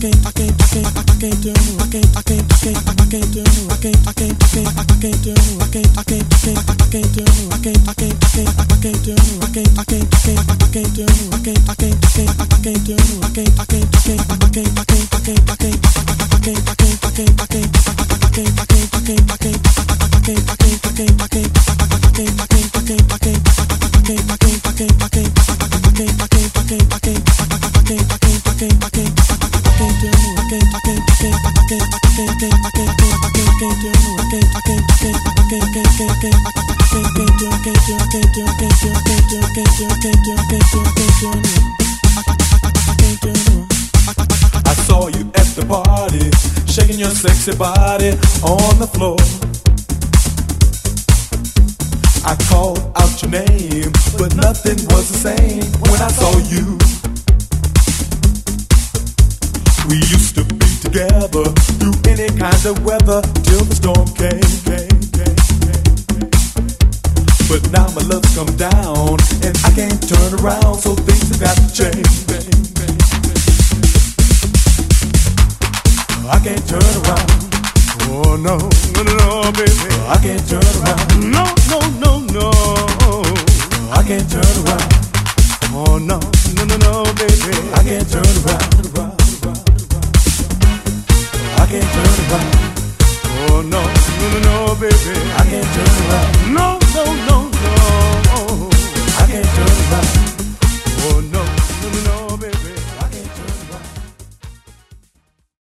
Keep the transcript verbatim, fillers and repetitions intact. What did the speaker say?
saw you at the party, shaking your sexy body on the floor. I called out your name, but nothing was the same when I saw you. We used to be together through any kind of weather till the storm came, came, came, came. But now my love's come down and I can't turn around, so things have got to change. I can't turn around. Oh no, no, no, no, baby. I can't turn around. No, no, no, no. I can't turn around. Oh no, no, no, no, baby. I can't turn around. I can't turn around. Oh no, no, no, no, baby. I can't turn around. No.